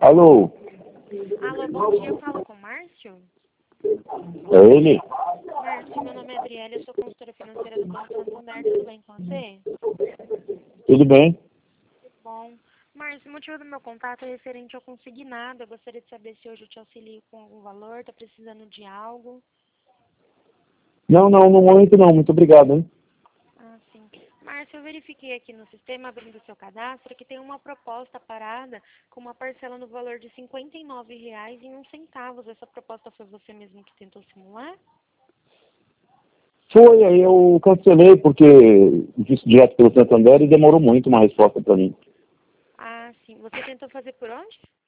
Alô? Alô, bom dia, eu falo com o Márcio? É ele? Márcio, meu nome é Adriele, eu sou consultora financeira do Banco Santander, tudo bem com você? Tudo bem? Bom, Márcio, o motivo do meu contato é referente ao consignado, eu gostaria de saber se hoje eu te auxilio com algum valor, tá precisando de algo? Não, no momento não, muito obrigado, hein? Ah, sim. Márcio, eu verifiquei aqui no sistema, abrindo o seu cadastro, que tem uma proposta parada com uma parcela no valor de R$ 59,01. Essa proposta foi você mesmo que tentou simular? Foi, aí eu cancelei porque disse direto pelo Santander e demorou muito uma resposta para mim. Ah, sim. Você tentou fazer por onde?